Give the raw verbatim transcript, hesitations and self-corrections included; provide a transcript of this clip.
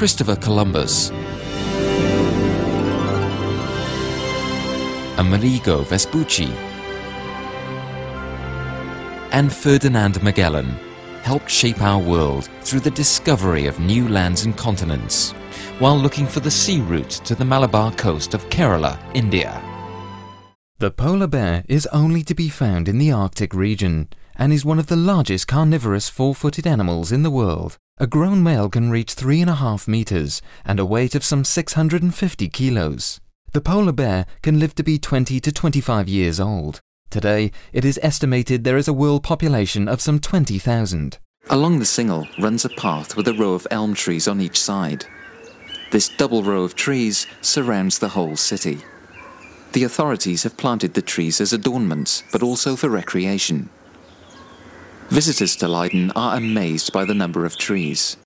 Christopher Columbus, Amerigo Vespucci, and Ferdinand Magellan helped shape our world through the discovery of new lands and continents, while looking for the sea route to the Malabar coast of Kerala, India. The polar bear is only to be found in the Arctic region and is one of the largest carnivorous four-footed animals in the world. A grown male can reach three and a half meters and a weight of some six hundred fifty kilos. The polar bear can live to be twenty to twenty-five years old. Today, it is estimated there is a world population of some twenty thousand. Along the Single runs a path with a row of elm trees on each side. This double row of trees surrounds the whole city. The authorities have planted the trees as adornments, but also for recreation. Visitors to Leiden are amazed by the number of trees.